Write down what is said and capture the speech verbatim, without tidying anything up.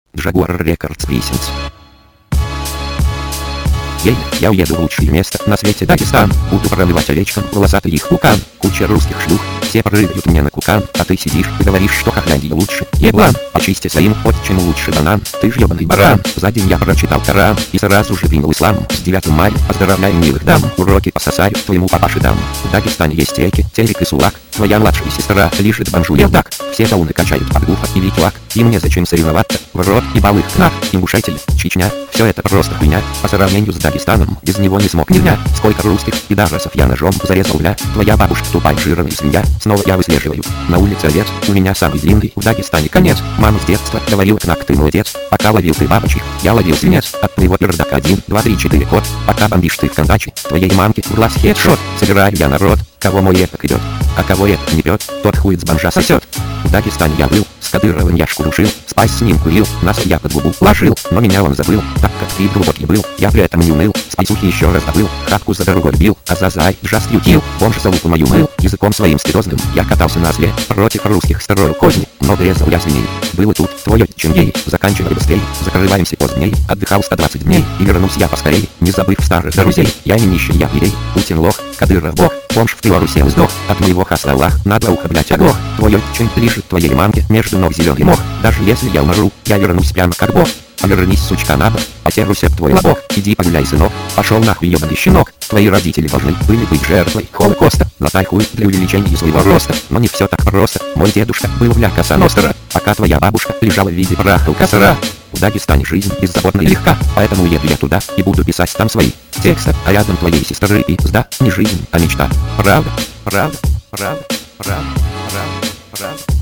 Jaguar Records Presents. Ей, я уеду в лучшее место на свете Дагестан. Буду проливать овечкам волосатый их пукан. Куча русских шлюх, все прыгают мне на кукан. А ты сидишь и говоришь, что Хохляндия лучше. Еблан, очисти своим отчим лучше банан. Ты ж ебаный баран. За день я прочитал Коран и сразу же принял ислам. С девятым мая поздравляю милых дам. Уроки по сосарю твоему папаше дам. В Дагестане есть реки, Терек и Сулак. Твоя младшая сестра лежит бомжу левдак. Все тауны качают под гуфа и витилак. И мне зачем соревноваться? В рот и балых кнак. Ингушетель, Чечня. Все это просто хуйня. По сравнению с Дагестаном, без него не смог нельзя. Сколько русских и дарасов я ножом зарезал, бля. Твоя бабушка тупая жирная свинья. Снова я выслеживаю. На улице овец, у меня самый длинный в Дагестане конец. Мама с детства говорила, кнак, ты молодец. Пока ловил ты бабочек, я ловил свинец. От твоего пердака один, два, три, четыре код. Пока бомбишь ты в Кандаче, твоей мамке в глаз хедшот. Собираю я народ, кого мой этак идет. А кого это не пьет, тот хует с бомжа сосет. В Дагестане я был, с Кадыровым я шкуру шил, спать с ним курил, нас я под губу ложил, но меня он забыл, так как ты глубокий был, я при этом не уныл, спайсухи еще раз добыл, хатку за дорогой бил, а за зай just ютил, бомж за луку мою мыл, языком своим стерозным, я катался на осле, против русских строил козни, много резал я свиней, было тут твое чем ей, заканчивай быстрей, закрываемся поздней, отдыхал сто двадцать дней, и вернусь я поскорей, не забыв старых друзей, я не нищий, я пирей, Путин лох, Кадыров бог, бомж в Тылору сел сдох, от моего хасла Аллах, на два уха блять оглох, твой отчим лежит твоей мамке, между ног зеленый мох, даже если я умру, я вернусь прямо как бог. Повернись, сучка, на бок, посерусь об твой лобок, иди погуляй, сынок, пошел нахуй, ебаный щенок, твои родители должны были быть жертвой Холокоста, латай хуй для увеличения своего роста, но не все так просто, мой дедушка был бля Коса Ностра, пока твоя бабушка лежала в виде праха у косара. В Дагестане жизнь беззаботна и легка, поэтому уеду я туда и буду писать там свои тексты, а рядом твоей сестры пизда, не жизнь, а мечта, правда, правда, правда, правда, правда, правда.